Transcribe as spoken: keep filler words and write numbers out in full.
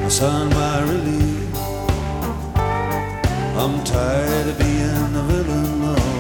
signed my release. I'm tired of being the villain of